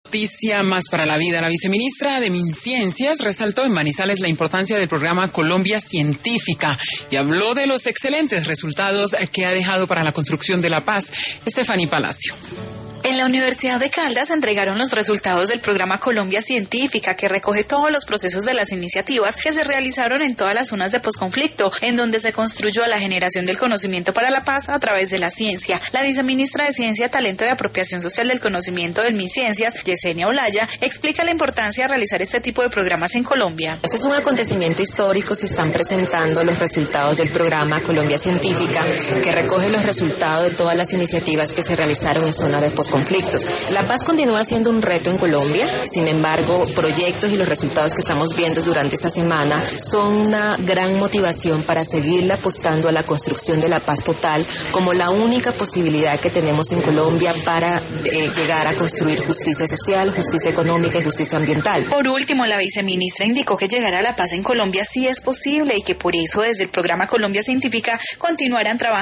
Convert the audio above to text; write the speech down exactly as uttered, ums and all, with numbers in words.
Noticia más para la vida. La viceministra de MinCiencias resaltó en Manizales la importancia del programa Colombia Científica y habló de los excelentes resultados que ha dejado para la construcción de la paz. Estefanía Palacio. En la Universidad de Caldas entregaron los resultados del programa Colombia Científica, que recoge todos los procesos de las iniciativas que se realizaron en todas las zonas de posconflicto, en donde se construyó la generación del conocimiento para la paz a través de la ciencia. La viceministra de Ciencia, Talento y Apropiación Social del Conocimiento del MinCiencias, Yesenia Olaya, explica la importancia de realizar este tipo de programas en Colombia. Este es un acontecimiento histórico. Se están presentando los resultados del programa Colombia Científica, que recoge los resultados de todas las iniciativas que se realizaron en zonas de posconflicto. Conflictos. La paz continúa siendo un reto en Colombia, sin embargo, proyectos y los resultados que estamos viendo durante esta semana son una gran motivación para seguirle apostando a la construcción de la paz total como la única posibilidad que tenemos en Colombia para eh, llegar a construir justicia social, justicia económica y justicia ambiental. Por último, la viceministra indicó que llegar a la paz en Colombia sí es posible y que por eso desde el programa Colombia Científica continuarán trabajando